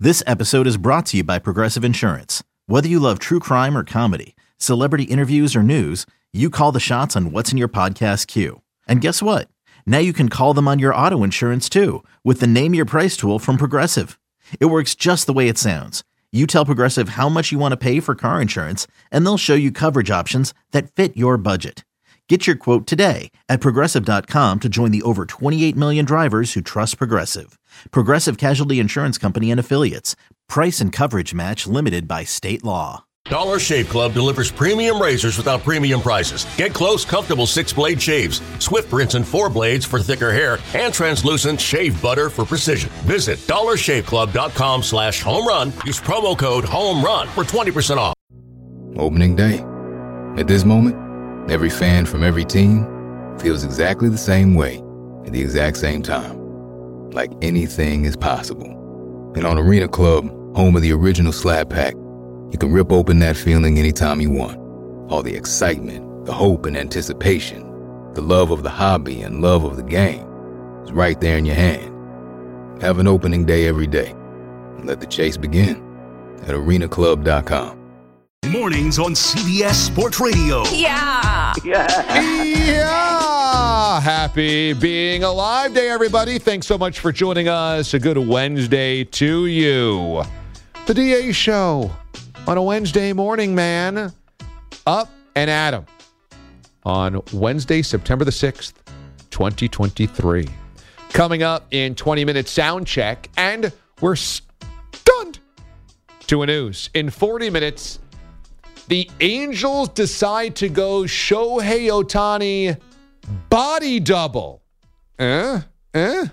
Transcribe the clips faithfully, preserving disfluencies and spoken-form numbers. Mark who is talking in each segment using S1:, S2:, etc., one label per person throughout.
S1: This episode is brought to you by Progressive Insurance. Whether you love true crime or comedy, celebrity interviews or news, you call the shots on what's in your podcast queue. And guess what? Now you can call them on your auto insurance too with the Name Your Price tool from Progressive. It works just the way it sounds. You tell Progressive how much you want to pay for car insurance, and they'll show you coverage options that fit your budget. Get your quote today at Progressive dot com to join the over twenty-eight million drivers who trust Progressive. Progressive Casualty Insurance Company and Affiliates. Price and coverage match limited by state law.
S2: Dollar Shave Club delivers premium razors without premium prices. Get close, comfortable six-blade shaves, Swift rinse and four blades for thicker hair, and translucent shave butter for precision. Visit dollar shave club dot com slash home run. Use promo code HOMERUN for twenty percent off.
S3: Opening day. At this moment, every fan from every team feels exactly the same way at the exact same time. Like anything is possible. And on Arena Club, home of the original Slab Pack, you can rip open that feeling anytime you want. All the excitement, the hope and anticipation, the love of the hobby and love of the game is right there in your hand. Have an opening day every day. And let the chase begin at arena club dot com.
S4: Mornings on C B S Sports Radio.
S5: Yeah.
S6: Yeah. Yeah. Happy being alive day, everybody. Thanks so much for joining us. A good Wednesday to you. The D A Show on a Wednesday morning, man. Up and at 'em on Wednesday, September the sixth, twenty twenty-three. Coming up in twenty minutes sound check, and we're stunned to a news. In forty minutes, the Angels decide to go Shohei Ohtani body double. Eh? Eh?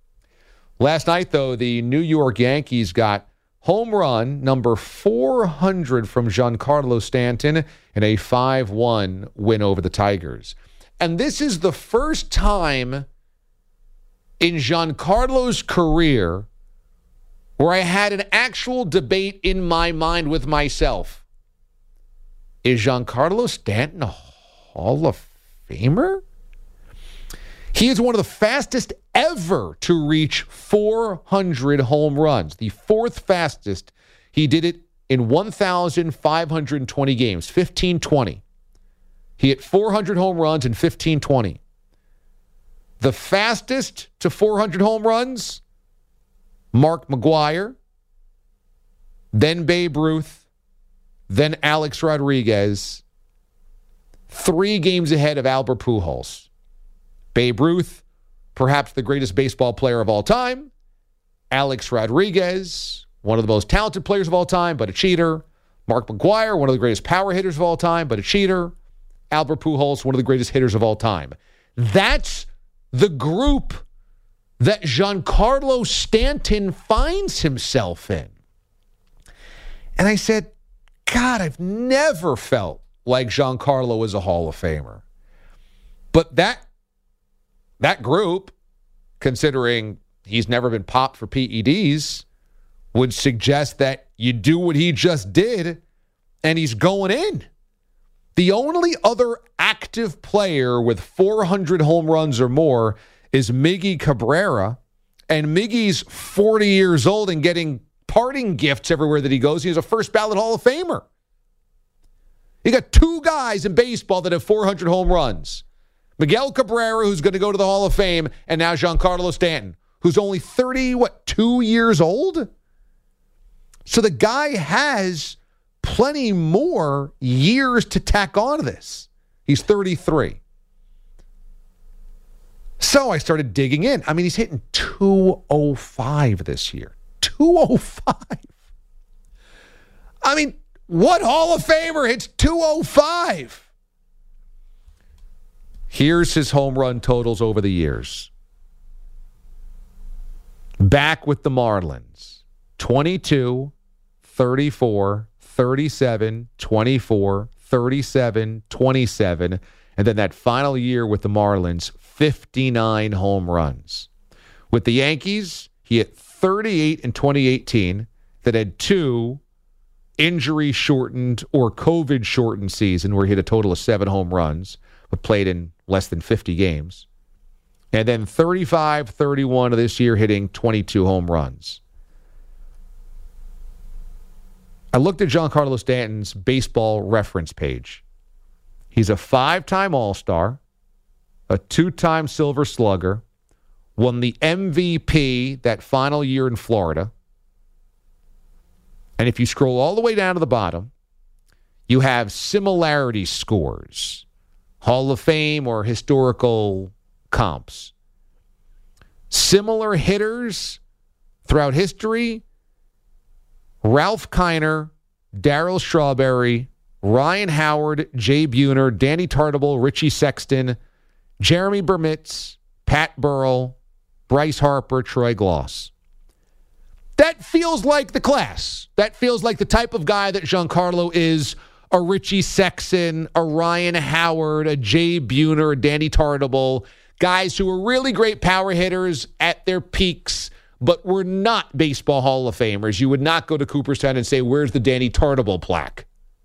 S6: Last night, though, the New York Yankees got home run number four hundred from Giancarlo Stanton in a five one win over the Tigers. And this is the first time in Giancarlo's career where I had an actual debate in my mind with myself. Is Giancarlo Stanton a Hall of Famer? He is one of the fastest ever to reach four hundred home runs. The fourth fastest. He did it in one thousand five hundred twenty games, fifteen twenty. He hit four hundred home runs in fifteen twenty. The fastest to four hundred home runs, Mark McGwire, then Babe Ruth, then Alex Rodriguez, three games ahead of Albert Pujols. Babe Ruth, perhaps the greatest baseball player of all time. Alex Rodriguez, one of the most talented players of all time, but a cheater. Mark McGwire, one of the greatest power hitters of all time, but a cheater. Albert Pujols, one of the greatest hitters of all time. That's the group that Giancarlo Stanton finds himself in. And I said, God, I've never felt like Giancarlo was a Hall of Famer. But that that group, considering he's never been popped for P E Ds, would suggest that you do what he just did, and he's going in. The only other active player with four hundred home runs or more is Miggy Cabrera, and Miggy's forty years old and getting parting gifts everywhere that he goes. He's a first ballot Hall of Famer. You got two guys in baseball that have four hundred home runs. Miguel Cabrera, who's going to go to the Hall of Fame, and now Giancarlo Stanton, who's only thirty, what, two years old? So the guy has plenty more years to tack on this. He's thirty-three. So I started digging in. I mean, he's hitting two oh five this year. two oh five. I mean, what Hall of Famer hits two oh five? Here's his home run totals over the years. Back with the Marlins, twenty-two, thirty-four, thirty-seven, twenty-four, thirty-seven, twenty-seven, and then that final year with the Marlins, fifty-nine home runs. With the Yankees, he hit thirty-eight in twenty eighteen, that had two injury-shortened or COVID-shortened season where he hit a total of seven home runs, but played in less than fifty games. And then thirty-five thirty-one of this year hitting twenty-two home runs. I looked at Giancarlo Stanton's baseball reference page. He's a five-time All-Star, a two-time Silver Slugger, won the M V P that final year in Florida. And if you scroll all the way down to the bottom, you have similarity scores, Hall of Fame or historical comps. Similar hitters throughout history, Ralph Kiner, Darryl Strawberry, Ryan Howard, Jay Buhner, Danny Tartabull, Richie Sexton, Jeremy Bermitz, Pat Burrell, Bryce Harper, Troy Gloss. That feels like the class. That feels like the type of guy that Giancarlo is. A Richie Sexton, a Ryan Howard, a Jay Buhner, a Danny Tartabull. Guys who are really great power hitters at their peaks, but were not baseball Hall of Famers. You would not go to Cooperstown and say, where's the Danny Tartabull plaque?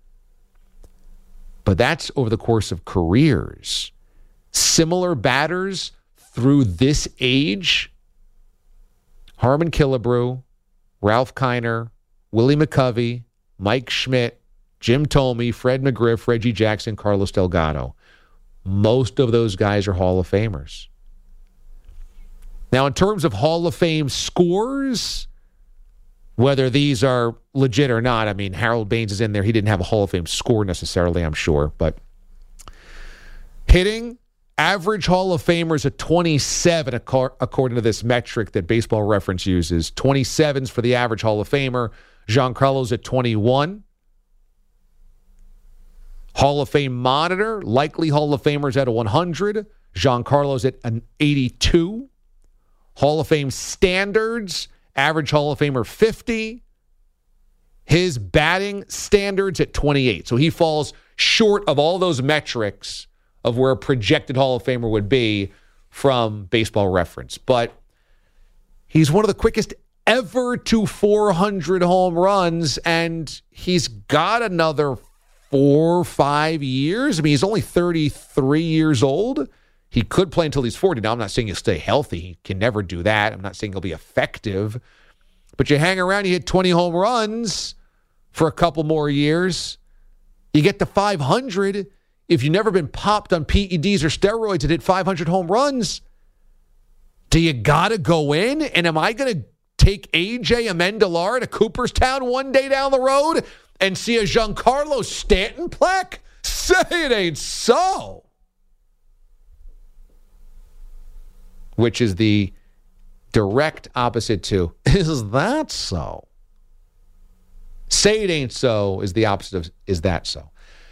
S6: But that's over the course of careers. Similar batters through this age, Harmon Killebrew, Ralph Kiner, Willie McCovey, Mike Schmidt, Jim Thome, Fred McGriff, Reggie Jackson, Carlos Delgado. Most of those guys are Hall of Famers. Now, in terms of Hall of Fame scores, whether these are legit or not, I mean, Harold Baines is in there. He didn't have a Hall of Fame score necessarily, I'm sure. But hitting, average Hall of Famers at twenty-seven, according to this metric that Baseball Reference uses. twenty-sevens for the average Hall of Famer. Giancarlo's at twenty-one. Hall of Fame monitor, likely Hall of Famers at a one hundred. Giancarlo's at an eighty-two. Hall of Fame standards, average Hall of Famer fifty. His batting standards at twenty-eight. So he falls short of all those metrics of where a projected Hall of Famer would be from Baseball Reference. But he's one of the quickest ever to four hundred home runs, and he's got another four or five years. I mean, he's only thirty-three years old. He could play until he's forty. Now, I'm not saying he'll stay healthy. He can never do that. I'm not saying he'll be effective. But you hang around, you hit twenty home runs for a couple more years. You get to five hundred. If you've never been popped on P E Ds or steroids and hit five hundred home runs, do you got to go in? And am I going to take A J Amendolar to Cooperstown one day down the road and see a Giancarlo Stanton plaque? Say it ain't so. Which is the direct opposite to, is that so? Say it ain't so is the opposite of, is that so?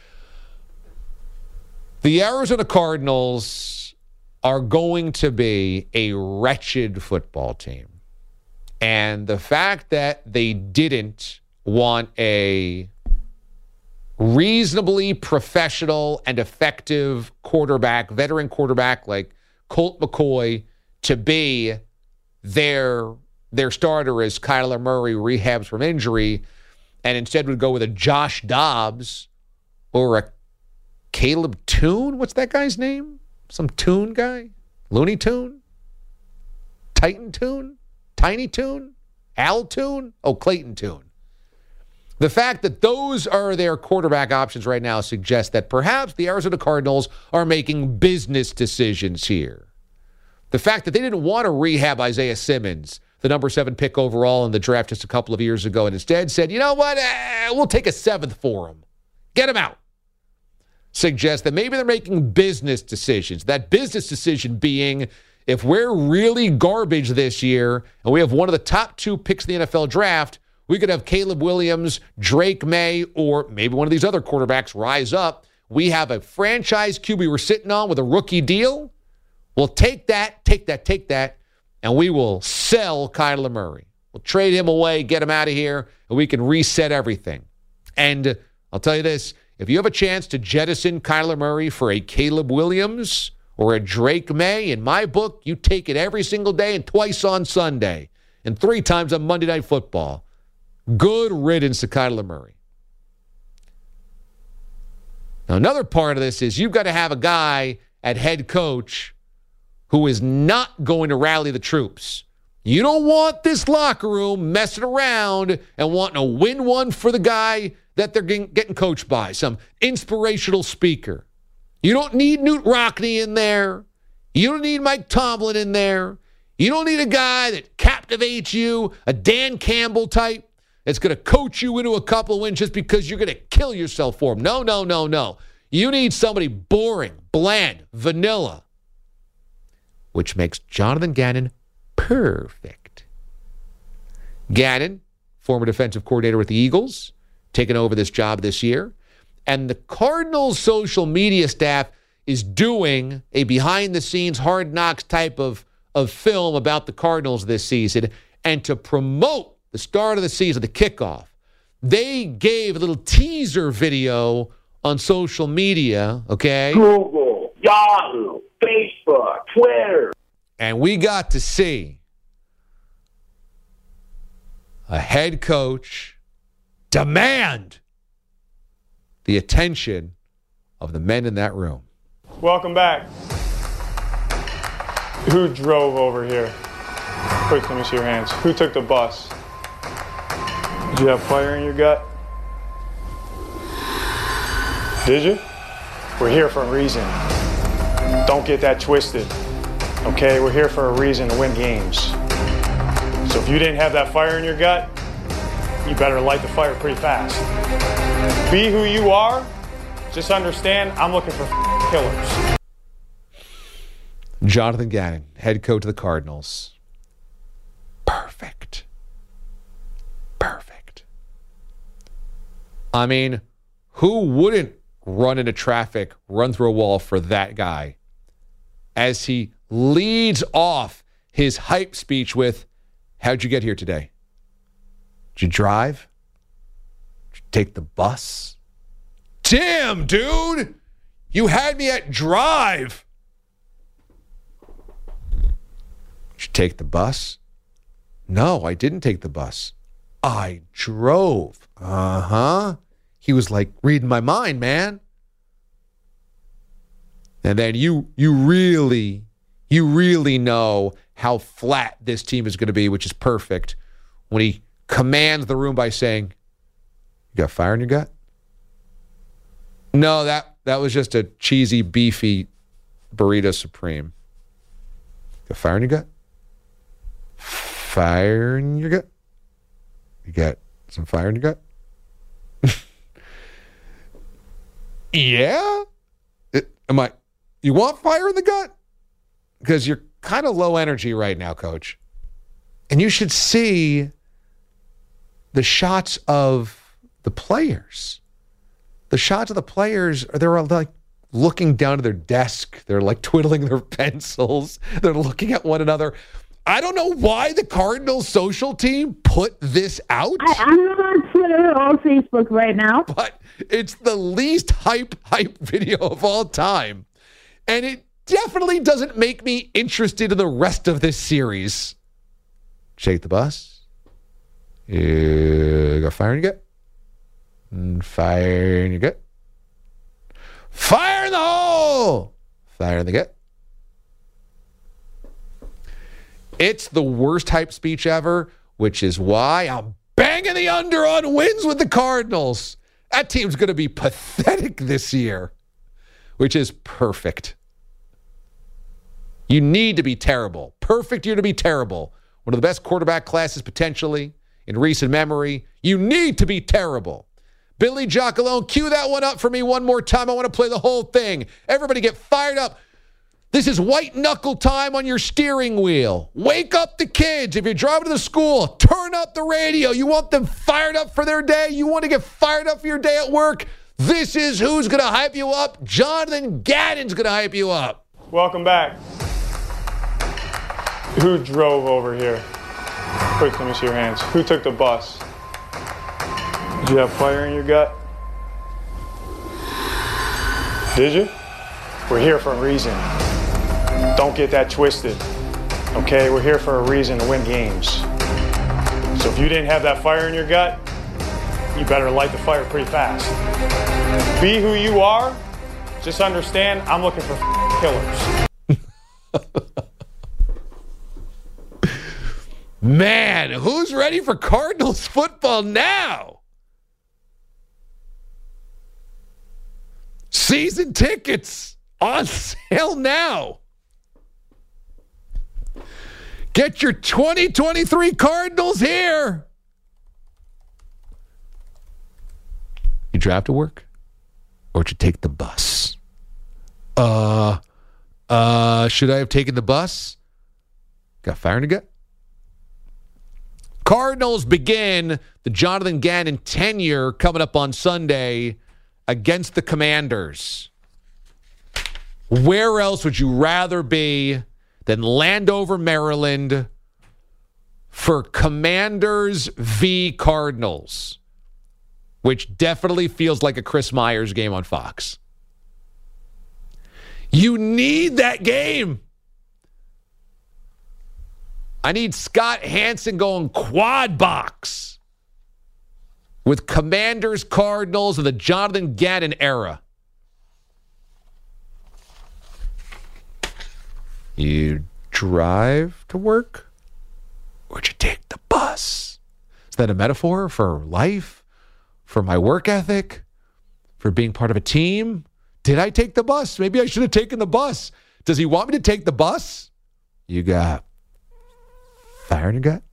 S6: The Arizona Cardinals are going to be a wretched football team. And the fact that they didn't want a reasonably professional and effective quarterback, veteran quarterback like Colt McCoy, to be their, their starter as Kyler Murray rehabs from injury, and instead would go with a Josh Dobbs or a Caleb Toon. What's that guy's name? Some Toon guy? Looney Toon? Titan Toon? Tiny Toon? Al Toon? Oh, Clayton Toon. The fact that those are their quarterback options right now suggests that perhaps the Arizona Cardinals are making business decisions here. The fact that they didn't want to rehab Isaiah Simmons, the number seven pick overall in the draft just a couple of years ago, and instead said, you know what, eh, we'll take a seventh for him. Get him out. Suggests that maybe they're making business decisions. That business decision being, if we're really garbage this year and we have one of the top two picks in the N F L draft, we could have Caleb Williams, Drake May, or maybe one of these other quarterbacks rise up. We have a franchise Q B we're sitting on with a rookie deal. We'll take that, take that, take that, and we will sell Kyler Murray. We'll trade him away, get him out of here, and we can reset everything. And I'll tell you this, if you have a chance to jettison Kyler Murray for a Caleb Williams or a Drake May, in my book, you take it every single day and twice on Sunday and three times on Monday Night Football. Good riddance to Kyler Murray. Now, another part of this is you've got to have a guy at head coach who is not going to rally the troops You don't want this locker room messing around and wanting to win one for the guy that they're getting, getting coached by, some inspirational speaker. You don't need Knute Rockne in there. You don't need Mike Tomlin in there. You don't need a guy that captivates you, a Dan Campbell type that's going to coach you into a couple of wins just because you're going to kill yourself for him. No, no, no, no. You need somebody boring, bland, vanilla, which makes Jonathan Gannon perfect. Gannon, former defensive coordinator with the Eagles, taking over this job this year. And the Cardinals' social media staff is doing a behind-the-scenes Hard Knocks type of, of film about the Cardinals this season. And to promote the start of the season, the kickoff, they gave a little teaser video on social media, okay?
S5: Google, Yahoo, Facebook, Twitter.
S6: And we got to see a head coach demand the attention of the men in that room.
S7: Welcome back. Who drove over here? Quick, let me see your hands. Who took the bus? Did you have fire in your gut? Did you? We're here for a reason. Don't get that twisted. Okay, we're here for a reason to win games. So if you didn't have that fire in your gut, you better light the fire pretty fast. Be who you are. Just understand, I'm looking for killers.
S6: Jonathan Gannon, head coach of the Cardinals. Perfect. Perfect. I mean, who wouldn't run into traffic, run through a wall for that guy as he leads off his hype speech with, how'd you get here today? Did you drive? Did you take the bus? Damn, dude! You had me at drive. Did you take the bus? No, I didn't take the bus. I drove. Uh-huh. He was like reading my mind, man. And then you you really, you really know how flat this team is going to be, which is perfect, when he commands the room by saying, you got fire in your gut? No, that, that was just a cheesy, beefy burrito supreme. Got fire in your gut? Fire in your gut? You got some fire in your gut? Yeah? It, am I... You want fire in the gut? Because you're kind of low energy right now, Coach. And you should see the shots of the players. The shots of the players, they're all like looking down at their desk. They're like twiddling their pencils. They're looking at one another. I don't know why the Cardinals social team put this out.
S8: I, I'm not on Twitter or Facebook right now.
S6: But it's the least hype, hype video of all time. And it definitely doesn't make me interested in the rest of this series. Shake the bus. You got fire in your gut? And fire in your gut? Fire in the hole! Fire in the gut. It's the worst hype speech ever, which is why I'm banging the under on wins with the Cardinals. That team's going to be pathetic this year, which is perfect. You need to be terrible. Perfect year to be terrible. One of the best quarterback classes potentially in recent memory. You need to be terrible. Billy Giacalone, cue that one up for me one more time. I want to play the whole thing. Everybody get fired up. This is white knuckle time on your steering wheel. Wake up the kids. If you're driving to the school, turn up the radio. You want them fired up for their day? You want to get fired up for your day at work? This is who's going to hype you up. Jonathan Gannon's going to hype you up.
S7: Welcome back. Who drove over here? Quick, let me see your hands. Who took the bus? Did you have fire in your gut? Did you? We're here for a reason. Don't get that twisted. Okay, we're here for a reason to win games. So if you didn't have that fire in your gut, you better light the fire pretty fast. Be who you are. Just understand, I'm looking for killers.
S6: Man, who's ready for Cardinals football now? Season tickets on sale now. Get your twenty twenty-three Cardinals here. You drive to work or did you take the bus? Uh, uh, should I have taken the bus? Got fire in the gut? Cardinals begin the Jonathan Gannon tenure coming up on Sunday against the Commanders. Where else would you rather be than Landover, Maryland for Commanders v. Cardinals, which definitely feels like a Chris Myers game on Fox. You need that game. I need Scott Hansen going quad box with Commanders, Cardinals, and the Jonathan Gannon era. You drive to work or would you take the bus? Is that a metaphor for life? For my work ethic? For being part of a team? Did I take the bus? Maybe I should have taken the bus. Does he want me to take the bus? You got fire in your gut?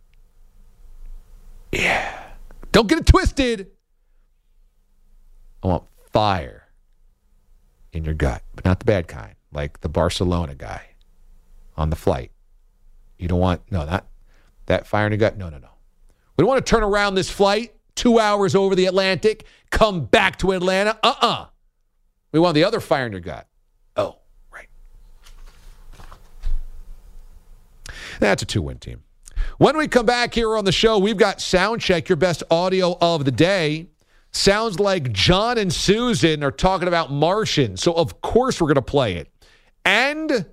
S6: Yeah. Don't get it twisted. I want fire in your gut, but not the bad kind, like the Barcelona guy on the flight. You don't want, no, not that fire in your gut. No, no, no. We don't want to turn around this flight two hours over the Atlantic, come back to Atlanta. Uh-uh. We want the other fire in your gut. Oh, right. That's a two-win team. When we come back here on the show, we've got Soundcheck, your best audio of the day. Sounds like John and Susan are talking about Martian, so of course we're going to play it. And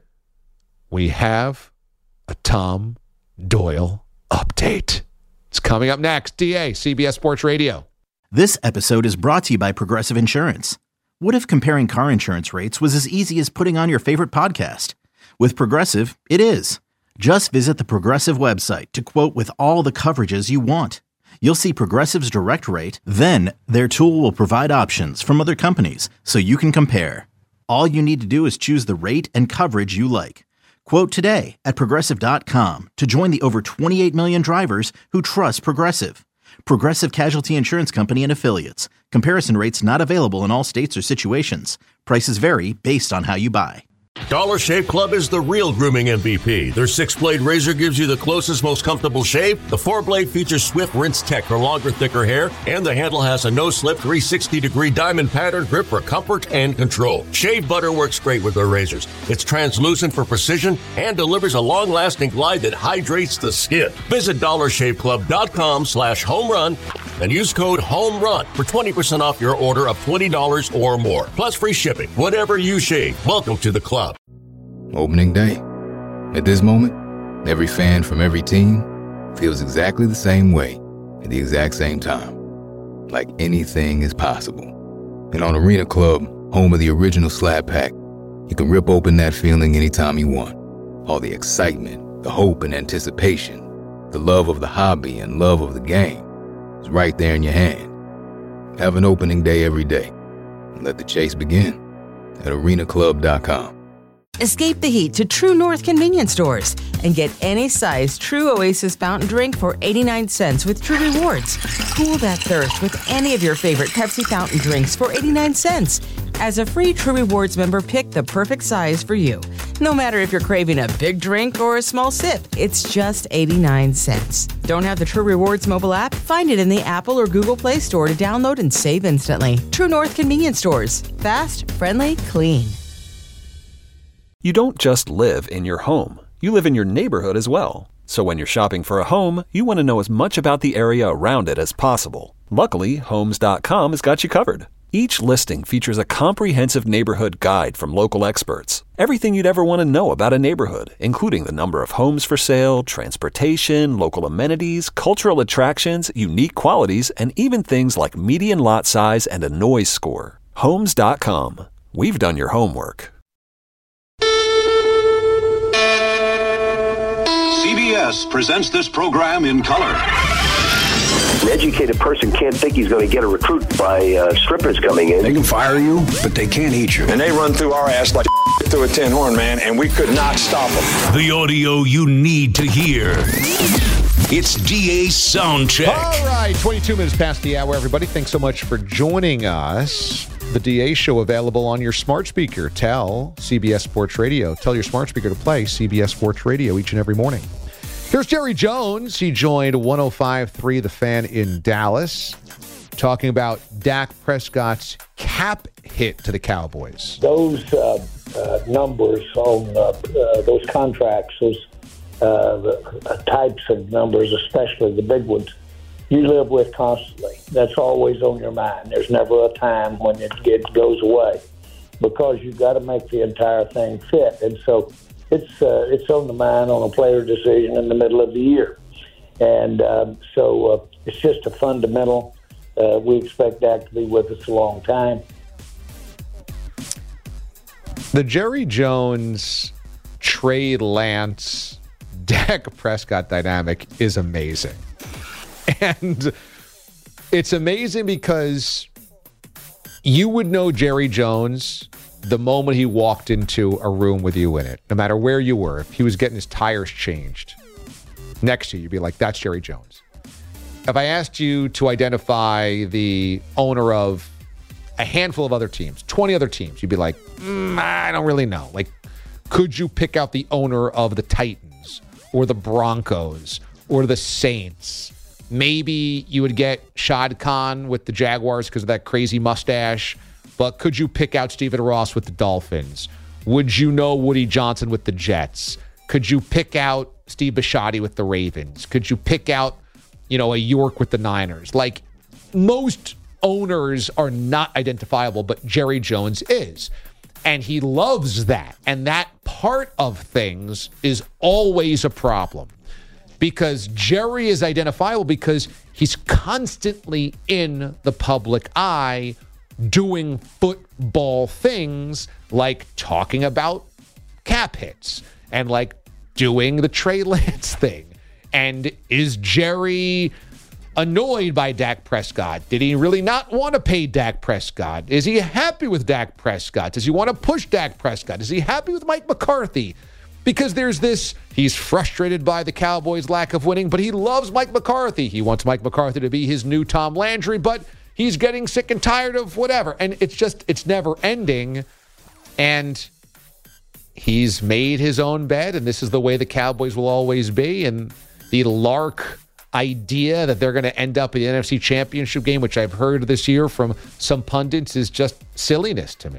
S6: we have a Tom Doyle update. It's coming up next. D A, C B S Sports Radio.
S1: This episode is brought to you by Progressive Insurance. What if comparing car insurance rates was as easy as putting on your favorite podcast? With Progressive, it is. Just visit the Progressive website to quote with all the coverages you want. You'll see Progressive's direct rate, then their tool will provide options from other companies so you can compare. All you need to do is choose the rate and coverage you like. Quote today at Progressive dot com to join the over twenty-eight million drivers who trust Progressive. Progressive Casualty Insurance Company and Affiliates. Comparison rates not available in all states or situations. Prices vary based on how you buy.
S2: Dollar Shave Club is the real grooming M V P. Their six-blade razor gives you the closest, most comfortable shave. The four-blade features Swift Rinse Tech for longer, thicker hair. And the handle has a no-slip three sixty degree diamond pattern grip for comfort and control. Shave butter works great with their razors. It's translucent for precision and delivers a long-lasting glide that hydrates the skin. Visit dollar shave club dot com slash home run and use code HOMERUN for twenty percent off your order of twenty dollars or more. Plus free shipping. Whatever you shave, welcome to the club.
S3: Opening day. At this moment, every fan from every team feels exactly the same way at the exact same time. Like anything is possible. And on Arena Club, home of the original Slab Pack, you can rip open that feeling anytime you want. All the excitement, the hope and anticipation, the love of the hobby and love of the game is right there in your hand. Have an opening day every day. And let the chase begin at arena club dot com.
S9: Escape the heat to True North convenience stores and get any size True Oasis fountain drink for eighty-nine cents with True Rewards. Cool that thirst with any of your favorite Pepsi fountain drinks for eighty-nine cents. As a free True Rewards member, pick the perfect size for you. No matter if you're craving a big drink or a small sip, it's just eighty-nine cents. Don't have the True Rewards mobile app? Find it in the Apple or Google Play Store to download and save instantly. True North convenience stores. Fast, friendly, clean.
S10: You don't just live in your home. You live in your neighborhood as well. So when you're shopping for a home, you want to know as much about the area around it as possible. Luckily, homes dot com has got you covered. Each listing features a comprehensive neighborhood guide from local experts. Everything you'd ever want to know about a neighborhood, including the number of homes for sale, transportation, local amenities, cultural attractions, unique qualities, and even things like median lot size and a noise score. homes dot com. We've done your homework.
S4: C B S presents this program in color.
S5: An educated person can't think he's going to get a recruit by uh, strippers coming in.
S11: They can fire you, but they can't eat you.
S12: And they run through our ass like through a tin horn, man, and we could not stop them.
S4: The audio you need to hear. It's D A's Soundcheck.
S6: All right, twenty-two minutes past the hour, everybody. Thanks so much for joining us. The D A Show available on your smart speaker. Tell C B S Sports Radio. Tell your smart speaker to play C B S Sports Radio each and every morning. Here's Jerry Jones. He joined one oh five point three The Fan in Dallas, talking about Dak Prescott's cap hit to the Cowboys.
S13: Those uh, uh, numbers on uh, uh, those contracts, those uh, the types of numbers, especially the big ones, you live with constantly. That's always on your mind. There's never a time when it gets, goes away because you've got to make the entire thing fit. And so it's uh, it's on the mind on a player decision in the middle of the year. And um, so uh, it's just a fundamental. Uh, we expect Dak to be with us a long time.
S6: The Jerry Jones, Trey Lance, Dak Prescott dynamic is amazing. And it's amazing because you would know Jerry Jones the moment he walked into a room with you in it, no matter where you were. If he was getting his tires changed next to you, you'd be like, that's Jerry Jones. If I asked you to identify the owner of a handful of other teams, twenty other teams, you'd be like, mm, I don't really know. Like, could you pick out the owner of the Titans or the Broncos or the Saints? Maybe you would get Shad Khan with the Jaguars because of that crazy mustache, but could you pick out Stephen Ross with the Dolphins? Would you know Woody Johnson with the Jets? Could you pick out Steve Bisciotti with the Ravens? Could you pick out, you know, a York with the Niners? Like, most owners are not identifiable, but Jerry Jones is. And he loves that. And that part of things is always a problem. Because Jerry is identifiable because he's constantly in the public eye doing football things like talking about cap hits and like doing the Trey Lance thing. And is Jerry annoyed by Dak Prescott? Did he really not want to pay Dak Prescott? Is he happy with Dak Prescott? Does he want to push Dak Prescott? Is he happy with Mike McCarthy? Because there's this, he's frustrated by the Cowboys' lack of winning, but he loves Mike McCarthy. He wants Mike McCarthy to be his new Tom Landry, but he's getting sick and tired of whatever. And it's just, it's never ending. And he's made his own bed, and this is the way the Cowboys will always be. And the Lark idea that they're going to end up in the N F C Championship game, which I've heard this year from some pundits, is just silliness to me.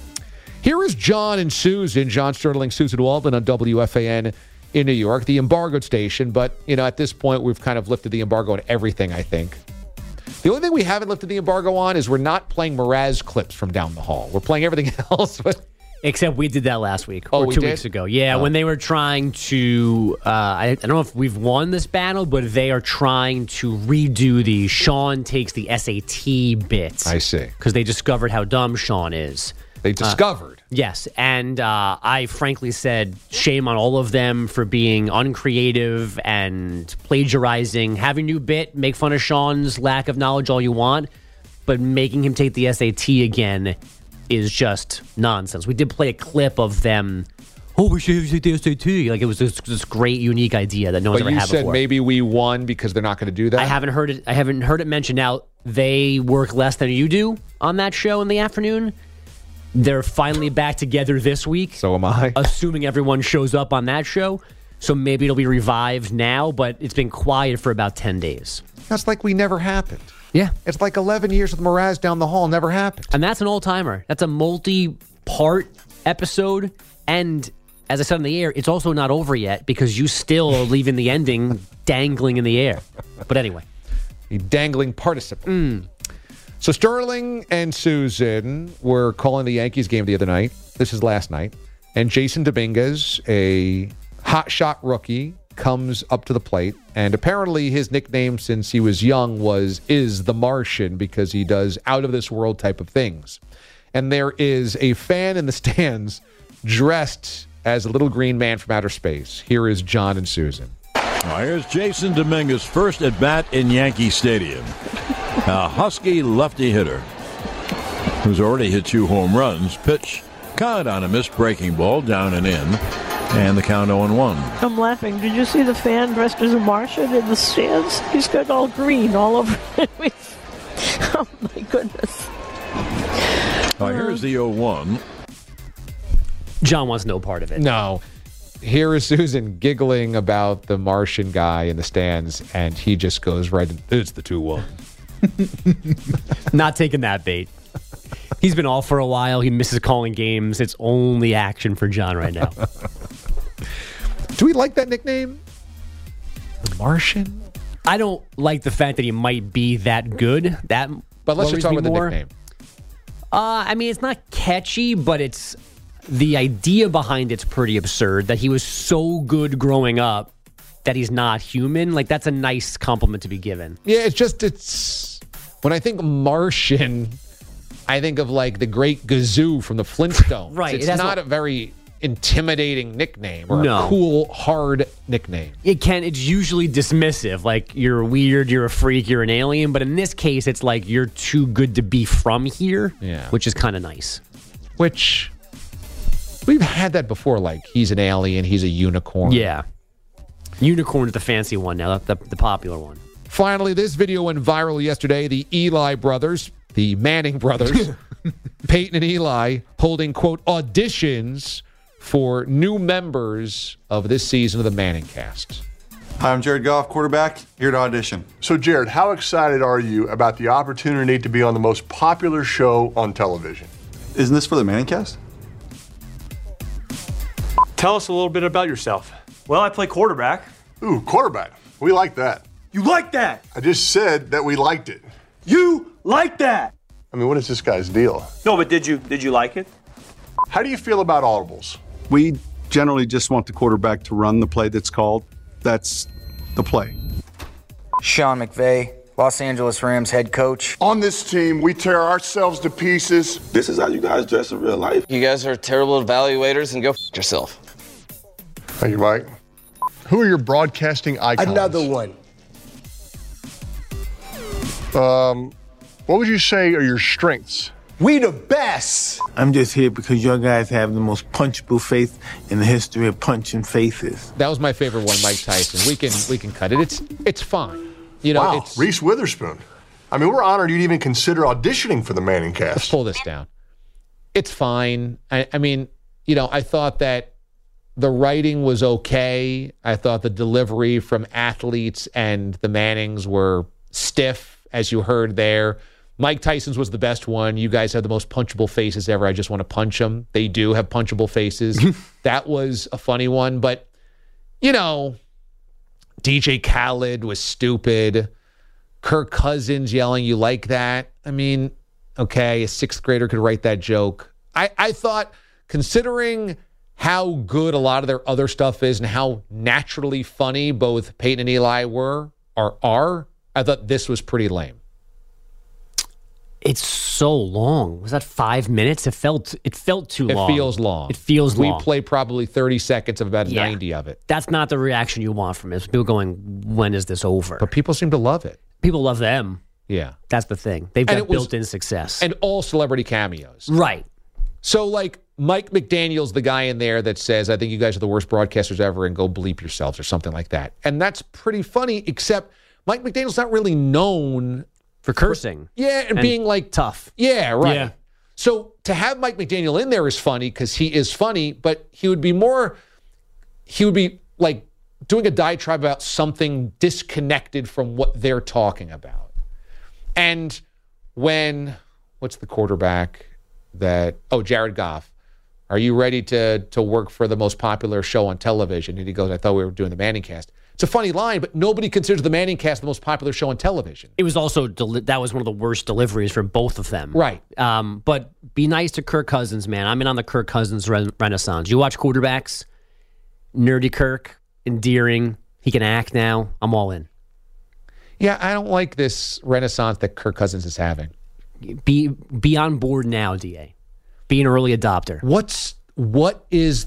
S6: Here is John and Susan, John Sterling, Susan Walden on W F A N in New York, the embargoed station. But, you know, at this point, we've kind of lifted the embargo on everything, I think. The only thing we haven't lifted the embargo on is we're not playing Mraz clips from down the hall. We're playing everything else. But
S14: Except we did that last week
S6: oh,
S14: or
S6: we
S14: two
S6: did?
S14: weeks ago. Yeah,
S6: oh.
S14: when they were trying to, uh, I, I don't know if we've won this battle, but they are trying to redo the Sean takes the S A T bits.
S6: I see.
S14: Because they discovered how dumb Sean is.
S6: They discovered.
S14: Uh, yes, and uh, I frankly said shame on all of them for being uncreative and plagiarizing. Have a new bit, make fun of Sean's lack of knowledge all you want, but making him take the S A T again is just nonsense. We did play a clip of them. Oh, we should take the S A T. Like, it was this, this great, unique idea that no one's
S6: but
S14: ever had before.
S6: You said maybe we won because they're not going to do that?
S14: I haven't heard it. I haven't heard it mentioned. Now, they work less than you do on that show in the afternoon. They're finally back together this week.
S6: So am I.
S14: Assuming everyone shows up on that show. So maybe it'll be revived now, but it's been quiet for about ten days.
S6: That's like we never happened.
S14: Yeah.
S6: It's like eleven years with Mraz down the hall. Never happened.
S14: And that's an old-timer. That's a multi-part episode. And as I said on the air, it's also not over yet because you still are leaving the ending dangling in the air. But anyway.
S6: The dangling participle.
S14: Mm.
S6: So Sterling and Susan were calling the Yankees game the other night. This is last night. And Jason Dominguez, a hotshot rookie, comes up to the plate. And apparently his nickname since he was young was is the Martian because he does out-of-this-world type of things. And there is a fan in the stands dressed as a little green man from outer space. Here is John and Susan.
S15: Now here's Jason Dominguez, first at bat in Yankee Stadium. A Husky lefty hitter who's already hit two home runs. Pitch caught on a missed breaking ball, down and in, and the count oh and one.
S16: I'm laughing. Did you see the fan dressed as a Martian in the stands? He's got all green all over him. Oh, my goodness.
S15: Now here's the oh one.
S14: John wants no part of it.
S6: No. Here is Susan giggling about the Martian guy in the stands, and he just goes right, it's the two one.
S14: Not taking that bait. He's been off for a while. He misses calling games. It's only action for John right now.
S6: Do we like that nickname? The Martian?
S14: I don't like the fact that he might be that good. That,
S6: But let's just talk about
S14: more.
S6: the nickname.
S14: Uh, I mean, it's not catchy, but it's the idea behind it's pretty absurd. That he was so good growing up that he's not human. Like, that's a nice compliment to be given.
S6: Yeah, it's just, it's, when I think Martian, I think of like the Great Gazoo from the Flintstones.
S14: Right.
S6: It's
S14: It has
S6: not
S14: no-
S6: a very intimidating nickname or
S14: No.
S6: a cool, hard nickname.
S14: It can. It's usually dismissive, like you're weird, you're a freak, you're an alien. But in this case, it's like you're too good to be from here,
S6: Yeah.
S14: which is kind of nice.
S6: Which, we've had that before, like he's an alien, he's a unicorn.
S14: Yeah. Unicorn is the fancy one now, the, the popular one.
S6: Finally, this video went viral yesterday. The Eli brothers, the Manning brothers, Peyton and Eli, holding, quote, auditions for new members of this season of the Manning cast.
S17: Hi, I'm Jared Goff, quarterback, here to audition.
S18: So, Jared, how excited are you about the opportunity to be on the most popular show on television?
S17: Isn't this for the Manning cast?
S19: Tell us a little bit about yourself. Well, I play quarterback.
S18: Ooh, quarterback. We like that.
S19: You like that?
S18: I just said that we liked it.
S19: You like that?
S18: I mean, what is this guy's deal?
S19: No, but did you did you like it?
S18: How do you feel about audibles?
S17: We generally just want the quarterback to run the play that's called. That's the play.
S20: Sean McVay, Los Angeles Rams head coach.
S18: On this team, we tear ourselves to pieces.
S21: This is how you guys dress in real life.
S22: You guys are terrible evaluators and go f yourself.
S18: Thank you, Mike. Who are your broadcasting icons?
S23: Another one.
S18: Um, what would you say are your strengths?
S23: We the best.
S24: I'm just here because your guys have the most punchable face in the history of punching faces.
S6: That was my favorite one, Mike Tyson. We can we can cut it. It's it's fine. You know,
S18: wow,
S6: it's
S18: Reese Witherspoon. I mean, we're honored you'd even consider auditioning for the Manning cast.
S6: Let's pull this down. It's fine. I, I mean, you know, I thought that the writing was okay. I thought the delivery from athletes and the Mannings were stiff, as you heard there. Mike Tyson's was the best one. You guys have the most punchable faces ever. I just want to punch them. They do have punchable faces. That was a funny one. But, you know, D J Khaled was stupid. Kirk Cousins yelling, you like that? I mean, okay, a sixth grader could write that joke. I, I thought, considering how good a lot of their other stuff is and how naturally funny both Peyton and Eli were or are, I thought this was pretty lame.
S14: It's so long. Was that five minutes? It felt it felt too
S6: It
S14: long.
S6: feels long.
S14: It feels
S6: we
S14: long.
S6: play probably thirty seconds of about
S14: Yeah.
S6: ninety of it.
S14: That's not the reaction you want from it. People going, when is this over?
S6: But people seem to love it.
S14: People love them.
S6: Yeah.
S14: That's the thing. They've
S6: And
S14: got
S6: it was-
S14: built-in success.
S6: And all celebrity cameos.
S14: Right.
S6: So, like, Mike McDaniel's the guy in there that says, I think you guys are the worst broadcasters ever and go bleep yourselves or something like that. And that's pretty funny, except Mike McDaniel's not really known
S14: for cursing.
S6: For, yeah, and,
S14: And
S6: being like
S14: tough.
S6: Yeah, right.
S14: Yeah.
S6: So to have Mike McDaniel in there is funny because he is funny, but he would be more, he would be like doing a diatribe about something disconnected from what they're talking about. And when, what's the quarterback that, oh, Jared Goff, are you ready to to work for the most popular show on television? And he goes, I thought we were doing the Manning cast. It's a funny line, but nobody considers the Manning cast the most popular show on television.
S14: It was also, deli- that was one of the worst deliveries for both of them.
S6: Right.
S14: Um, but be nice to Kirk Cousins, man. I'm in on the Kirk Cousins re- renaissance. You watch quarterbacks, nerdy Kirk, endearing. He can act now. I'm all in.
S6: Yeah, I don't like this renaissance that Kirk Cousins is having.
S14: Be be on board now, D A. Be an early adopter.
S6: What's what is the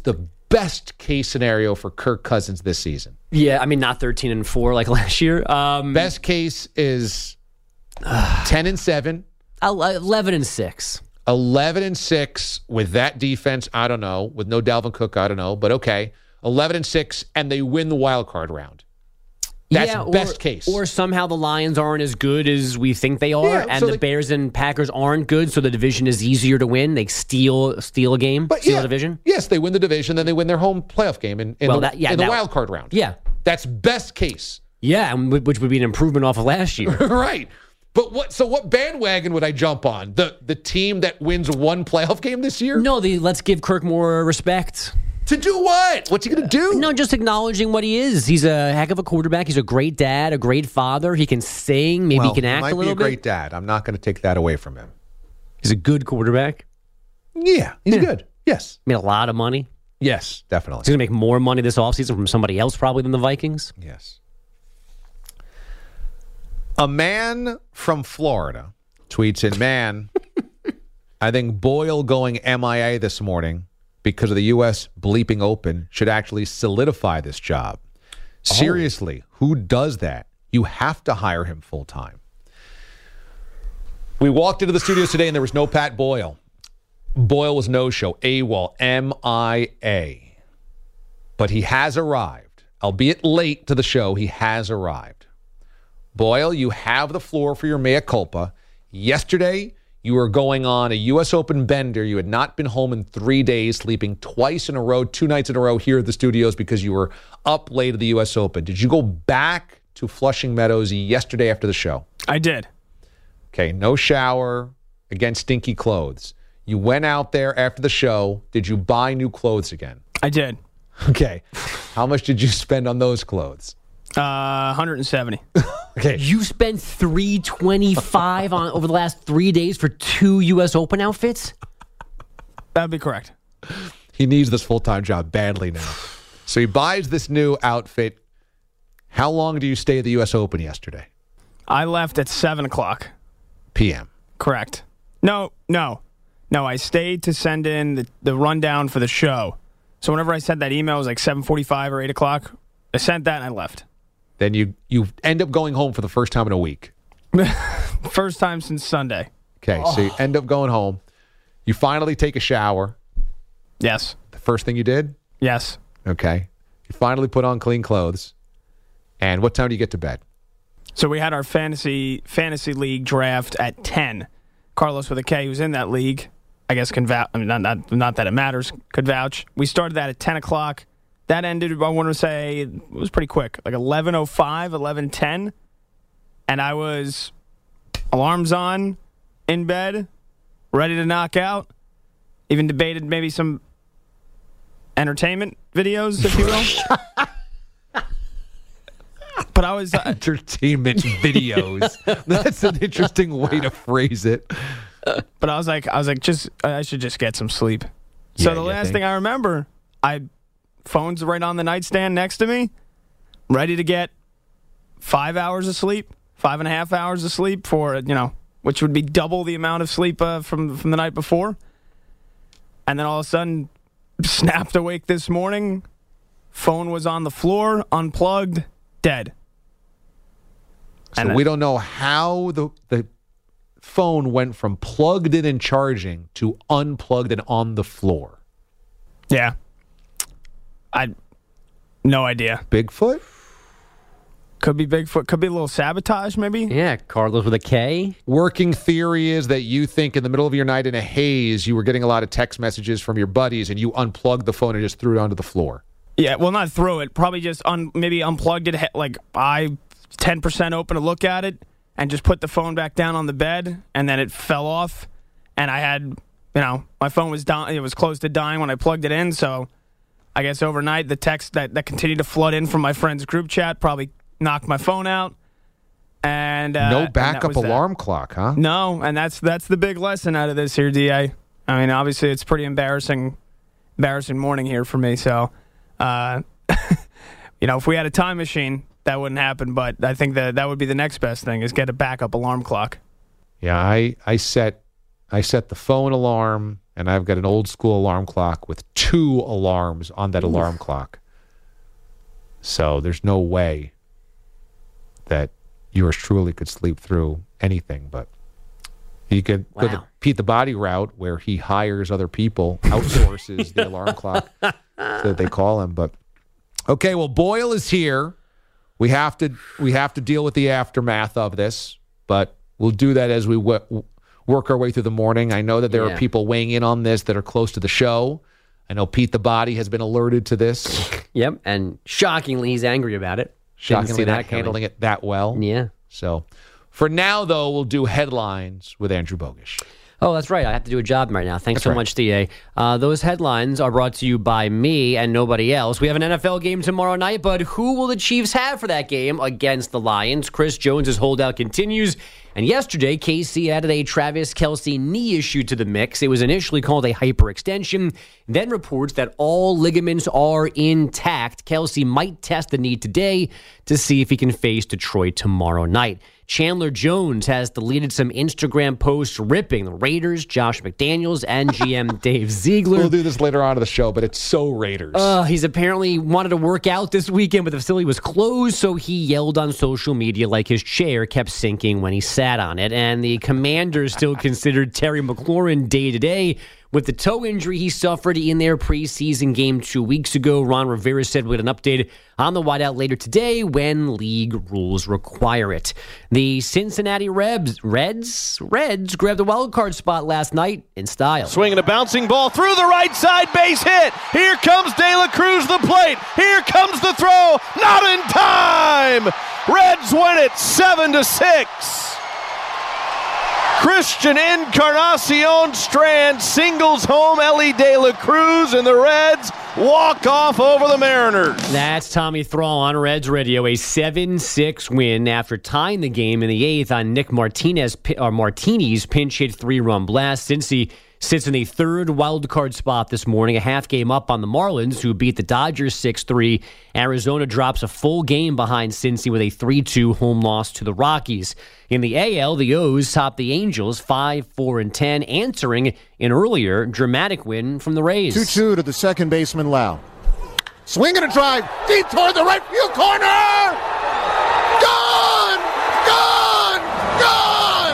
S6: best case scenario for Kirk Cousins this season?
S14: Yeah, I mean, not thirteen and four like last year. Um,
S6: best case is ten and seven.
S14: eleven and six.
S6: eleven and six with that defense, I don't know. With no Dalvin Cook, I don't know. But okay. eleven and six, and they win the wild card round. That's
S14: yeah, or,
S6: best case.
S14: Or somehow the Lions aren't as good as we think they are,
S6: Yeah,
S14: and
S6: so
S14: the
S6: they-
S14: Bears and Packers aren't good, so the division is easier to win. They steal steal a game,
S6: But
S14: steal
S6: yeah,
S14: a division.
S6: Yes, they win the division, then they win their home playoff game in, in
S14: Well,
S6: the,
S14: that- yeah,
S6: in the
S14: that-
S6: wild card round.
S14: Yeah.
S6: That's best case.
S14: Yeah, and wh- which would be an improvement off of last year.
S6: Right. But what? So what bandwagon would I jump on? The the team that wins one playoff game this year?
S14: No, the let's give Kirk more respect.
S6: To do what? What's he going to do?
S14: No, just acknowledging what he is. He's a heck of a quarterback. He's a great dad, a great father. He can sing. Maybe
S6: well,
S14: he can act
S6: might
S14: a little
S6: be a great
S14: bit.
S6: dad. I'm not going to take that away from him.
S14: He's a good quarterback.
S6: Yeah, he's good. Yes.
S14: Made a lot of money.
S6: Yes, definitely.
S14: He's going to make more money this offseason from somebody else probably than the Vikings.
S6: Yes. A man from Florida tweets in, man, I think Boyle going M I A this morning because of the U S bleeping open should actually solidify this job. Seriously, who does that? You have to hire him full time. We walked into the studios today and there was no Pat Boyle. Boyle was no-show, AWOL, M I A. But he has arrived. Albeit late to the show, he has arrived. Boyle, you have the floor for your mea culpa. Yesterday, you were going on a U S Open bender. You had not been home in three days, sleeping twice in a row, two nights in a row here at the studios because you were up late at the U S Open. Did you go back to Flushing Meadows yesterday after the show?
S1: I did.
S6: Okay, no shower, again, stinky clothes. You went out there after the show. Did you buy new clothes again?
S1: I did.
S6: Okay. How much did you spend on those clothes?
S1: Uh, one hundred seventy.
S6: Okay.
S14: You spent three twenty-five on over the last three days for two U S Open outfits?
S1: That'd be correct.
S6: He needs this full-time job badly now. So he buys this new outfit. How long do you stay at the U S Open yesterday?
S1: I left at seven o'clock.
S6: P M.
S1: Correct. No, no. No, I stayed to send in the, the rundown for the show. So whenever I sent that email, it was like seven forty-five or eight o'clock. I sent that and I left.
S6: Then you, you end up going home for the first time in a week.
S1: First time since Sunday.
S6: Okay, so you end up going home. You finally take a shower.
S1: Yes.
S6: The first thing you did?
S1: Yes.
S6: Okay. You finally put on clean clothes. And what time do you get to bed?
S1: So we had our fantasy fantasy league draft at ten. Carlos with a K, who's in that league, I guess can vouch. I mean, not, not, not that it matters, could vouch. We started that at ten o'clock. That ended, I want to say, it was pretty quick, like eleven oh five, eleven ten. And I was alarms on, in bed, ready to knock out. Even debated maybe some entertainment videos, if you will. But I was... Uh,
S6: entertainment videos. That's an interesting way to phrase it.
S1: But I was like, I was like, just I should just get some sleep. So
S6: Yeah,
S1: the
S6: you
S1: last
S6: think?
S1: thing I remember, I phone's right on the nightstand next to me, ready to get five hours of sleep, five and a half hours of sleep for you know, which would be double the amount of sleep uh, from from the night before. And then all of a sudden, snapped awake this morning. Phone was on the floor, unplugged, dead.
S6: So
S1: And
S6: we
S1: I-
S6: don't know how the the phone went from plugged in and charging to unplugged and on the floor.
S1: Yeah. I no idea.
S6: Bigfoot?
S1: Could be Bigfoot. Could be a little sabotage, maybe.
S14: Yeah, Carlos with a K.
S6: Working theory is that you think in the middle of your night in a haze, you were getting a lot of text messages from your buddies and you unplugged the phone and just threw it onto the floor.
S1: Yeah, well, not throw it. Probably just un, maybe unplugged it, he- like I ten percent open to look at it, and just put the phone back down on the bed, and then it fell off. And I had, you know, my phone was down. It was close to dying when I plugged it in. So I guess overnight, the text that, that continued to flood in from my friend's group chat probably knocked my phone out. And uh,
S6: no
S1: and that
S6: backup
S1: was that.
S6: alarm clock, huh?
S1: No, and that's that's the big lesson out of this here, D A. I mean, obviously, it's pretty embarrassing, embarrassing morning here for me. So, uh, you know, if we had a time machine, that wouldn't happen. But I think that that would be the next best thing is get a backup alarm clock.
S6: Yeah, I, I set I set the phone alarm and I've got an old school alarm clock with two alarms on that Oof. alarm clock. So there's no way that yours truly could sleep through anything. But he could wow. go the Pete the Body route where he hires other people, outsources the alarm clock so that they call him. But okay, well, Boyle is here. We have to we have to deal with the aftermath of this, but we'll do that as we w- work our way through the morning. I know that there yeah. are people weighing in on this that are close to the show. I know Pete the Body has been alerted to this.
S14: Yep, and shockingly, he's angry about it.
S6: Shockingly not handling it that well.
S14: Yeah.
S6: So for now, though, we'll do headlines with Andrew Bogish.
S14: Oh, that's right. I have to do a job right now. Thanks
S6: that's
S14: so
S6: right.
S14: much, D A. Uh, those headlines are brought to you by me and nobody else. We have an N F L game tomorrow night, but who will the Chiefs have for that game against the Lions? Chris Jones' holdout continues. And yesterday, K C added a Travis Kelce knee issue to the mix. It was initially called a hyperextension, then reports that all ligaments are intact. Kelce might test the knee today to see if he can face Detroit tomorrow night. Chandler Jones has deleted some Instagram posts ripping the Raiders, Josh McDaniels, and G M Dave Ziegler.
S6: We'll do this later on in the show, but it's so Raiders.
S14: Uh, he's apparently wanted to work out this weekend, but the facility was closed, so he yelled on social media like his chair kept sinking when he sat on it. And the Commanders still considered Terry McLaurin day-to-day with the toe injury he suffered in their preseason game two weeks ago. Ron Rivera said we'll get an update on the wideout later today when league rules require it. The Cincinnati Reds, Reds, Reds grabbed a wild card spot last night in style.
S2: Swinging a bouncing ball through the right side, base hit. Here comes De La Cruz the plate. Here comes the throw. Not in time. Reds win it seven to six. Christian Encarnacion Strand singles home Ellie De La Cruz, and the Reds walk off over the Mariners.
S14: That's Tommy Thrall on Reds Radio, a seven six win after tying the game in the eighth on Nick Martinez or Martini's pinch hit three-run blast. Cincy sits in the third wild card spot this morning, a half game up on the Marlins, who beat the Dodgers six three. Arizona drops a full game behind Cincy with a three two home loss to the Rockies. In the A L, the O's top the Angels five four and ten, answering an earlier dramatic win from the Rays.
S3: two two to the second baseman, Lau. Swinging a drive deep toward the right field corner! Gone! Gone! Gone!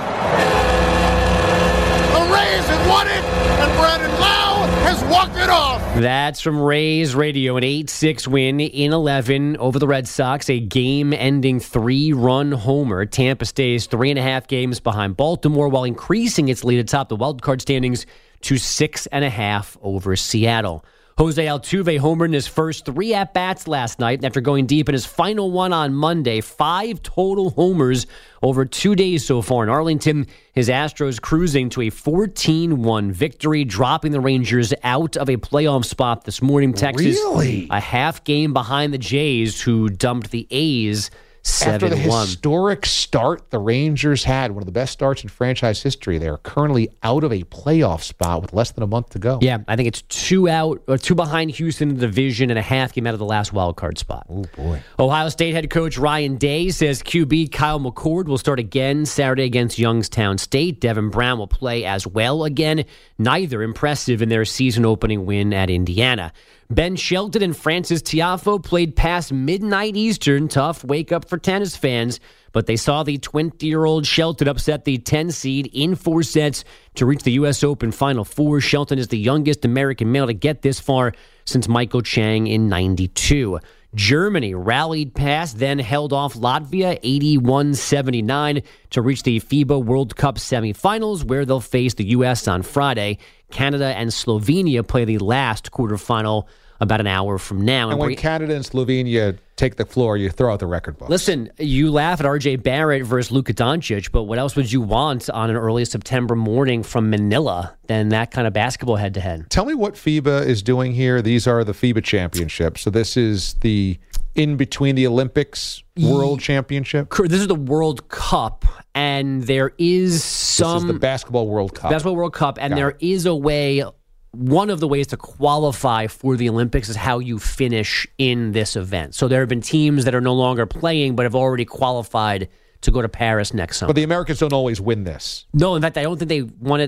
S3: The Rays have won it, and Brandon Lau has walked it off.
S14: That's from Rays Radio, an eight six win in eleven over the Red Sox, a game-ending three-run homer. Tampa stays three and a half games behind Baltimore while increasing its lead atop the wildcard standings to six and a half over Seattle. Jose Altuve homered in his first three at-bats last night after going deep in his final one on Monday. Five total homers over two days so far in Arlington. His Astros cruising to a fourteen one victory, dropping the Rangers out of a playoff spot this morning. Texas,
S6: really?
S14: A half game behind the Jays, who dumped the A's seven one.
S6: After the historic start the Rangers had, one of the best starts in franchise history, they are currently out of a playoff spot with less than a month to go.
S14: Yeah, I think it's two out, or two behind Houston in the division and a half game out of the last wild card spot.
S6: Oh, boy.
S14: Ohio State head coach Ryan Day says Q B Kyle McCord will start again Saturday against Youngstown State. Devin Brown will play as well again, neither impressive in their season-opening win at Indiana. Ben Shelton and Francis Tiafoe played past midnight Eastern. Tough wake-up for tennis fans, but they saw the twenty-year-old Shelton upset the ten seed in four sets to reach the U S Open Final Four. Shelton is the youngest American male to get this far since Michael Chang in ninety-two. Germany rallied past, then held off Latvia eighty-one seventy-nine to reach the FIBA World Cup semifinals, where they'll face the U S on Friday. Canada and Slovenia play the last quarterfinal about an hour from now.
S6: And when Canada and Slovenia take the floor, you throw out the record books.
S14: Listen, you laugh at R J Barrett versus Luka Doncic, but what else would you want on an early September morning from Manila than that kind of basketball head-to-head?
S6: Tell me what FIBA is doing here. These are the FIBA championships. So this is the in-between the Olympics World Championship?
S14: This is the World Cup, and there is some...
S6: This is the Basketball World Cup.
S14: Basketball World Cup, and
S6: Got
S14: there
S6: it.
S14: is a way... One of the ways to qualify for the Olympics is how you finish in this event. So there have been teams that are no longer playing but have already qualified to go to Paris next summer.
S6: But the Americans don't always win this.
S14: No, in fact, I don't think they won it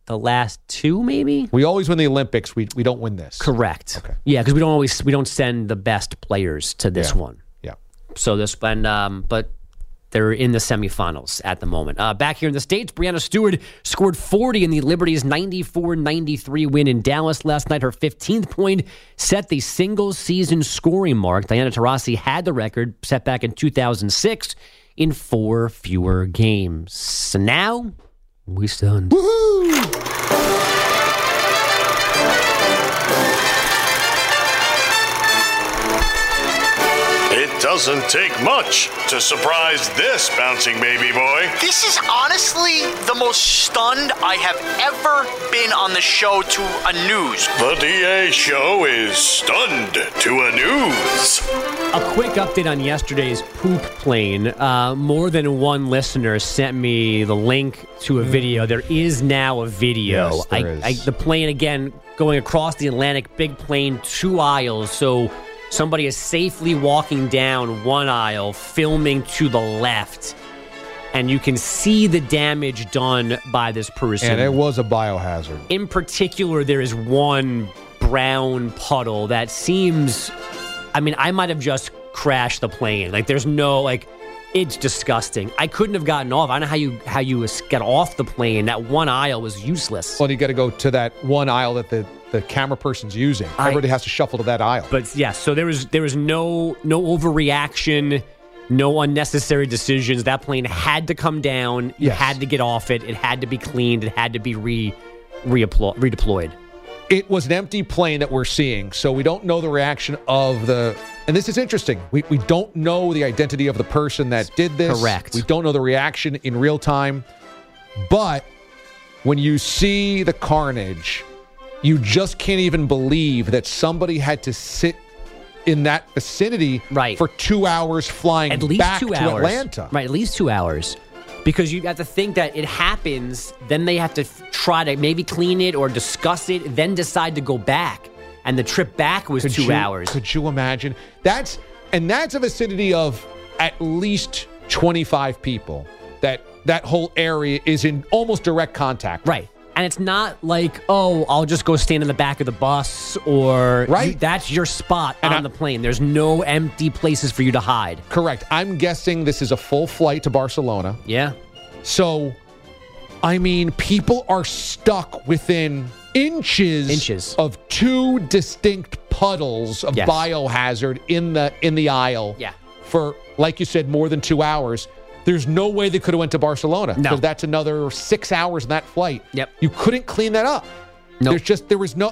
S14: the last two, maybe.
S6: We always win the Olympics. We we don't win this.
S14: Correct.
S6: Okay.
S14: Yeah, because we don't always we don't send the best players to this
S6: Yeah.
S14: one.
S6: Yeah.
S14: So this and um, but they're in the semifinals at the moment. Uh, back here in the States, Breanna Stewart scored forty in the Liberty's ninety-four ninety-three win in Dallas last night. Her fifteenth point set the single season scoring mark. Diana Taurasi had the record set back in two thousand six in four fewer games. So now we stunned.
S7: It doesn't take much to surprise this bouncing baby boy.
S8: This is honestly the most stunned I have ever been on the show to a news.
S7: The D A show is stunned to a news.
S14: A quick update on yesterday's poop plane. Uh, more than one listener sent me the link to a video. There is now a video.
S6: Yes, there
S14: I,
S6: is.
S14: I, the plane, again, going across the Atlantic, big plane, two aisles. So somebody is safely walking down one aisle, filming to the left. And you can see the damage done by this person.
S6: And it was a biohazard.
S14: In particular, there is one brown puddle that seems... I mean, I might have just crashed the plane. Like, there's no, like, it's disgusting. I couldn't have gotten off. I don't know how you how you get off the plane. That one aisle was useless.
S6: Well, you got to go to that one aisle that the, the camera person's using.
S14: I-
S6: Everybody has to shuffle to that aisle.
S14: But, yeah, so there was there was no no overreaction, no unnecessary decisions. That plane had to come down. You
S6: Yes.
S14: had to get off it. It had to be cleaned. It had to be re, reapplo- redeployed.
S6: It was an empty plane that we're seeing, so we don't know the reaction of the... And this is interesting. We we don't know the identity of the person that did this.
S14: Correct.
S6: We don't know the reaction in real time. But when you see the carnage, you just can't even believe that somebody had to sit in that vicinity
S14: right.
S6: for two hours flying
S14: At least
S6: back
S14: two
S6: to
S14: hours.
S6: Atlanta.
S14: Right, at least two hours. Because you have to think that it happens, then they have to f- try to maybe clean it or discuss it, then decide to go back. And the trip back was
S6: Could
S14: two
S6: you-
S14: hours.
S6: Could you imagine? That's and that's a vicinity of at least twenty-five people. That that whole area is in almost direct contact.
S14: Right. And it's not like, oh, I'll just go stand in the back of the bus or
S6: Right.
S14: you- that's your spot
S6: And
S14: on
S6: I-
S14: the plane. There's no empty places for you to hide.
S6: Correct. I'm guessing this is a full flight to Barcelona.
S14: Yeah.
S6: So, I mean, people are stuck within inches,
S14: Inches.
S6: of two distinct puddles of
S14: Yes.
S6: biohazard in the in the aisle.
S14: Yeah.
S6: For, like you said, more than two hours. There's no way they could have went to Barcelona.
S14: No.
S6: Because that's another six hours in that flight.
S14: Yep.
S6: You couldn't clean that up.
S14: Nope.
S6: There's just, there was no,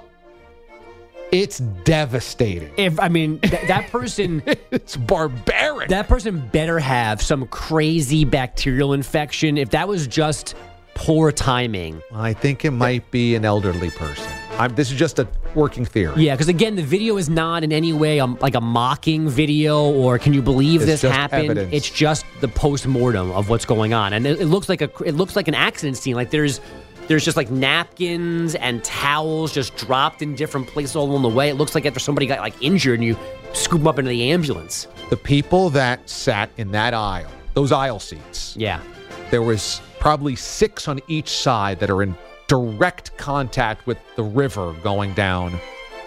S6: it's devastating.
S14: If I mean th- that person
S6: It's barbaric.
S14: that person better have some crazy bacterial infection. If that was just poor timing.
S6: I think it might be an elderly person. I'm, this is just a working theory.
S14: Yeah, because again, the video is not in any way um, like a mocking video or can you believe
S6: It's
S14: this
S6: just
S14: happened?
S6: evidence.
S14: It's just the post-mortem of what's going on, and it, it looks like a it looks like an accident scene. Like there's there's just like napkins and towels just dropped in different places all along the way. It looks like after somebody got like injured and you scoop them up into the ambulance.
S6: The people that sat in that aisle, those aisle seats,
S14: Yeah,
S6: there was probably six on each side that are in direct contact with the river going down.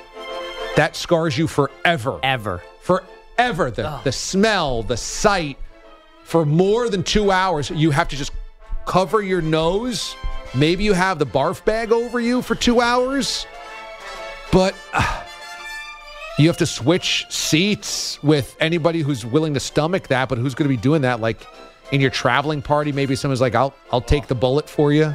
S6: That scars you forever.
S14: ever.
S6: Forever. The, the smell, the sight. For more than two hours, you have to just cover your nose. Maybe you have the barf bag over you for two hours. But uh, you have to switch seats with anybody who's willing to stomach that. But who's going to be doing that? Like in your traveling party, maybe someone's like, I'll I'll take the bullet for you.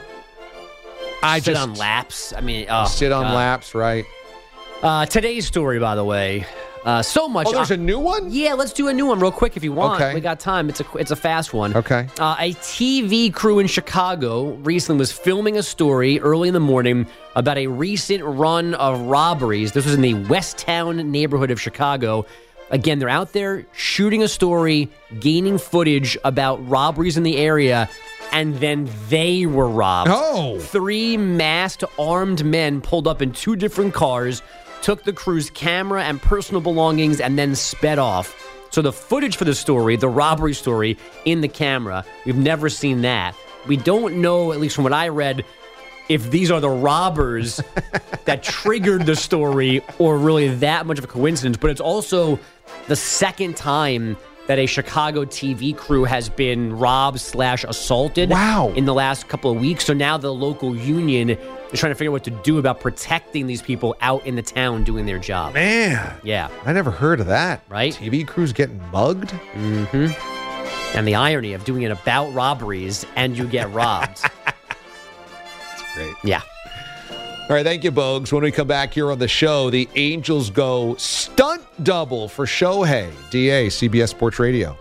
S6: I
S14: Sit
S6: just
S14: on laps. I mean, oh,
S6: sit on
S14: God.
S6: laps, right?
S14: Uh, today's story, by the way, uh, so much.
S6: Oh, there's
S14: uh,
S6: a new one?
S14: Yeah, let's do a new one real quick if you want.
S6: Okay.
S14: We got time. It's a it's a fast one.
S6: Okay.
S14: Uh, a T V crew in Chicago recently was filming a story early in the morning about a recent run of robberies. This was in the Westtown neighborhood of Chicago. Again, they're out there shooting a story, gaining footage about robberies in the area, and then they were robbed.
S6: Oh!
S14: Three masked, armed men pulled up in two different cars, took the crew's camera and personal belongings, and then sped off. So the footage for the story, the robbery story, in the camera, we've never seen that. We don't know, at least from what I read, if these are the robbers that triggered the story or really that much of a coincidence. But it's also the second time that a Chicago T V crew has been robbed slash assaulted
S6: wow.
S14: in the last couple of weeks. So now the local union is trying to figure out what to do about protecting these people out in the town doing their job.
S6: Man.
S14: Yeah.
S6: I never heard of that.
S14: Right?
S6: T V crews getting mugged?
S14: Mm-hmm. And the irony of doing it about robberies and you get robbed.
S6: That's great.
S14: Yeah.
S6: All right, thank you, Bogues. When we come back here on the show, the Angels go stunt double for Shohei. D A, C B S Sports Radio.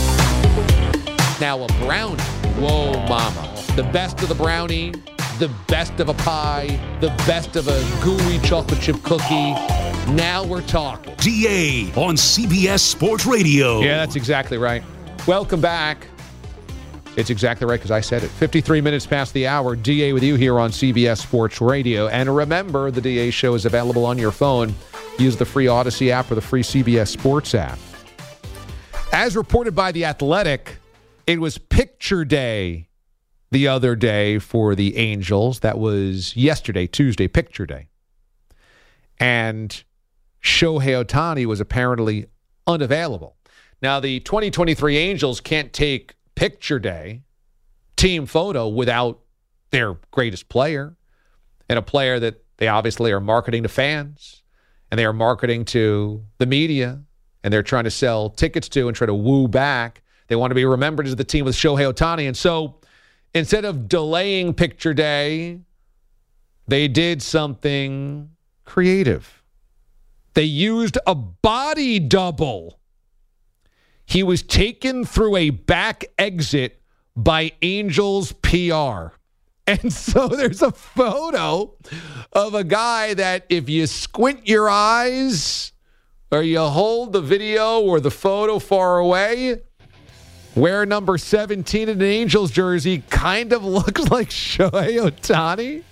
S6: Now a brownie. Whoa, mama. The best of the brownie, the best of a pie, the best of a gooey chocolate chip cookie. Now we're talking.
S4: D A on C B S Sports Radio.
S6: Yeah, that's exactly right. Welcome back. It's exactly right because I said it. fifty-three minutes past the hour. D A with you here on C B S Sports Radio. And remember, the D A show is available on your phone. Use the free Odyssey app or the free C B S Sports app. As reported by The Athletic, it was picture day the other day for the Angels. That was yesterday, Tuesday, picture day. And Shohei Ohtani was apparently unavailable. Now, the twenty twenty-three Angels can't take picture day, team photo without their greatest player and a player that they obviously are marketing to fans and they are marketing to the media and they're trying to sell tickets to and try to woo back. They want to be remembered as the team with Shohei Ohtani. And so instead of delaying picture day, they did something creative. They used a body double. He was taken through a back exit by Angels P R. And so there's a photo of a guy that if you squint your eyes or you hold the video or the photo far away, wear number seventeen in an Angels jersey kind of looks like Shohei Ohtani.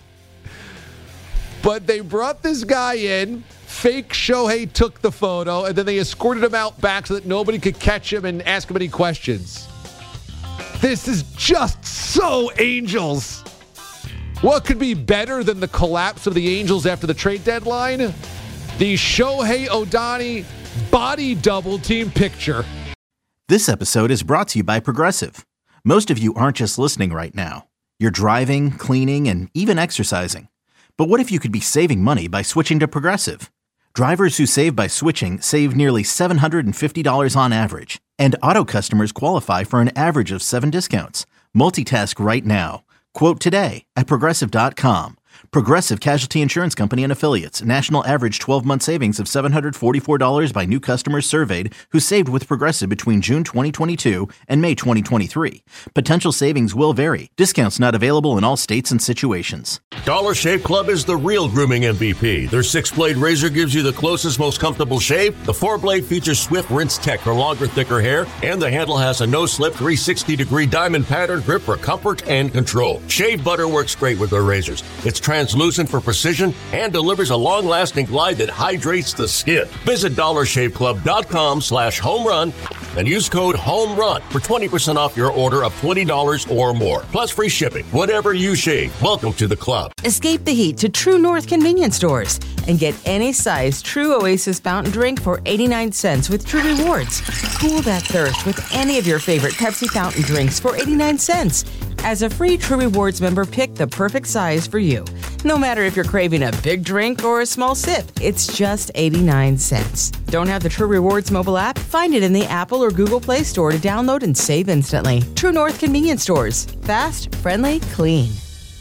S6: But they brought this guy in. Fake Shohei took the photo, and then they escorted him out back so that nobody could catch him and ask him any questions. This is just so Angels. What could be better than the collapse of the Angels after the trade deadline? The Shohei Ohtani body double team picture.
S5: This episode is brought to you by Progressive. Most of you aren't just listening right now. You're driving, cleaning, and even exercising. But what if you could be saving money by switching to Progressive? Drivers who save by switching save nearly seven hundred fifty dollars on average. And auto customers qualify for an average of seven discounts. Multitask right now. Quote today at Progressive dot com. Progressive Casualty Insurance Company and Affiliates. National average twelve-month savings of seven hundred forty-four dollars by new customers surveyed who saved with Progressive between June twenty twenty-two and May twenty twenty-three. Potential savings will vary. Discounts not available in all states and situations.
S9: Dollar Shave Club is the real grooming M V P. Their six-blade razor gives you the closest, most comfortable shave. The four-blade features swift rinse tech for longer, thicker hair. And the handle has a no-slip three hundred sixty degree diamond pattern grip for comfort and control. Shave butter works great with their razors. It's translucent for precision and delivers a long-lasting glide that hydrates the skin. Visit dollar shave club dot com slash home run and use code HOMERUN for twenty percent off your order of twenty dollars or more. Plus free shipping. Whatever you shave, welcome to the club.
S10: Escape the heat to True North convenience stores and get any size True Oasis fountain drink for eighty-nine cents with True Rewards. Cool that thirst with any of your favorite Pepsi fountain drinks for eighty-nine cents. As a free True Rewards member, pick the perfect size for you. No matter if you're craving a big drink or a small sip, it's just eighty-nine cents. Don't have the True Rewards mobile app? Find it in the Apple or Google Play Store to download and save instantly. True North convenience stores. Fast, friendly, clean.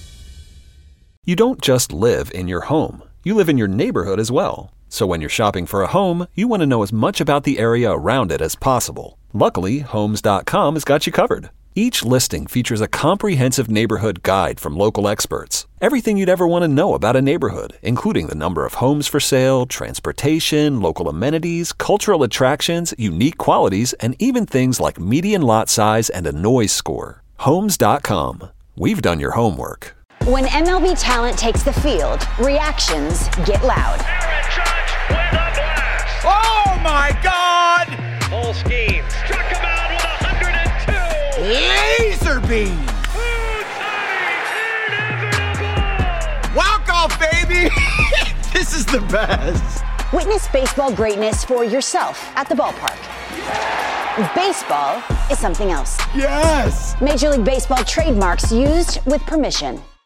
S11: You don't just live in your home. You live in your neighborhood as well. So when you're shopping for a home, you want to know as much about the area around it as possible. Luckily, Homes dot com has got you covered. Each listing features a comprehensive neighborhood guide from local experts. Everything you'd ever want to know about a neighborhood, including the number of homes for sale, transportation, local amenities, cultural attractions, unique qualities, and even things like median lot size and a noise score. Homes dot com. We've done your homework.
S25: When M L B talent takes the field, reactions get loud.
S26: Aaron Judge with a blast. Oh my God! Full scheme. Struck him out with one hundred two. Laser beam.
S12: baby. This is the best.
S25: Witness baseball greatness for yourself at the ballpark. Baseball is something else.
S12: Yes.
S25: Major League Baseball trademarks used with permission.